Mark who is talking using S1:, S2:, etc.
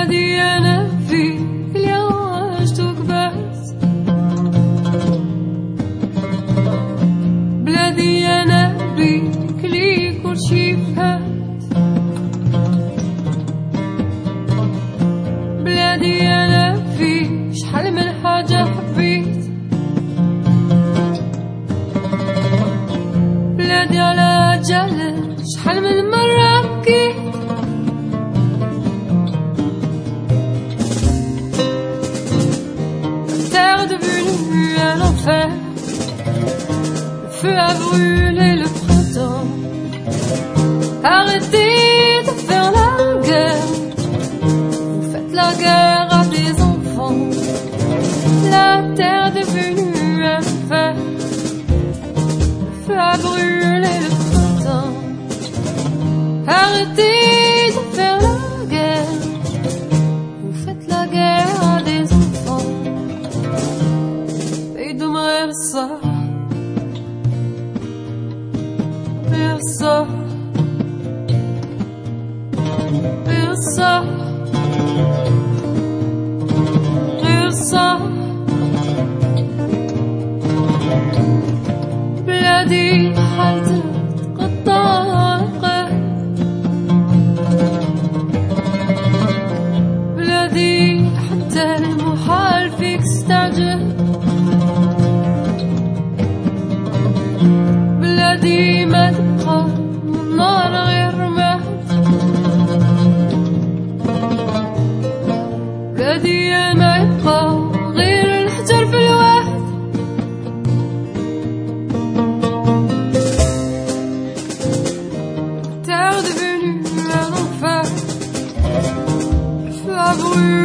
S1: بلادي أنا فيك اليوم عشتك بس، بلادي أنا بيك لي كل شي فات، بلادي أنا فيك شحال من حاجة حبيت، بلادي على جهل شحال من مرة بكيت. Terre devenue un enfer, le feu a brûlé le printemps. Arrêtez de faire la guerre, vous faites la guerre à des enfants. La terre est devenue un enfer, le feu a brûlé le printemps. Arrêtez de faire la guerre, vous faites la guerre à des enfants. Versa, versa, versa, versa. بلادي حالتها تقطع، بلادي حتى المحال فيك استعجل، بلادي ما تبقى من نار غير مات، بلادي ما يبقى غير الحجر في الواد. Terre devenue un enfer, le feu a brûlé